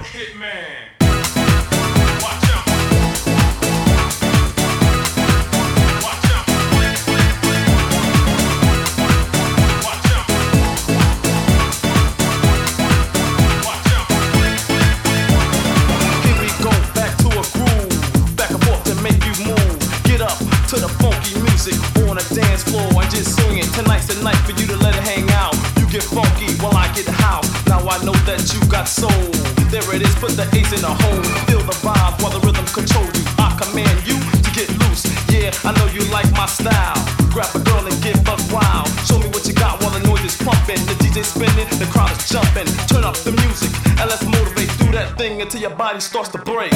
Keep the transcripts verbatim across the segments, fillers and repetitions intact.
To the funky music on a dance floor and just sing it. Tonight's the night for you to let it hang out. You get funky while I get house. Now I know that you got soul. There it is, put the ace in the hole. Feel the vibe while the rhythm control you. I command you to get loose. Yeah, I know you like my style. Grab a girl and get buck wild. Show me what you got while the noise is pumping. The D J spinning, the crowd is jumping. Turn up the music and let's motivate through that thing until your body starts to break.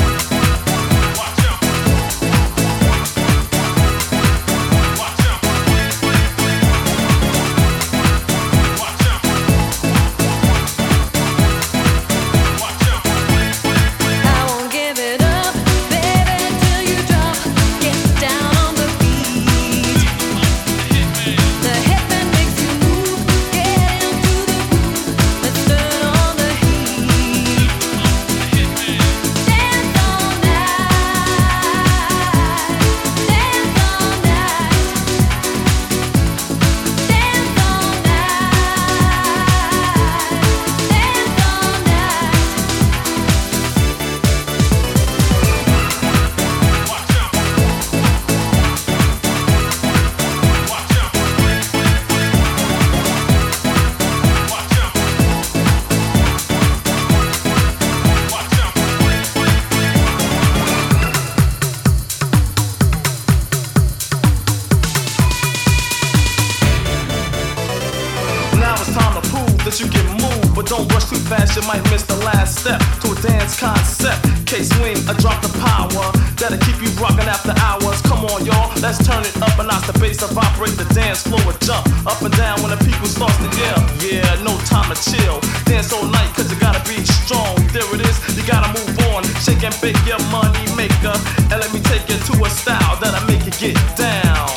That you get moved, but don't rush too fast, you might miss the last step to a dance concept. K-swing, a drop the power that'll keep you rocking after hours. Come on, y'all, let's turn it up and notch the bass to vibrate the dance floor and jump up and down when the people starts to yell. Yeah, no time to chill. Dance all night, cause you gotta be strong. There it is, you gotta move on. Shake and bake your money maker, and let me take you to a style that'll make you get down.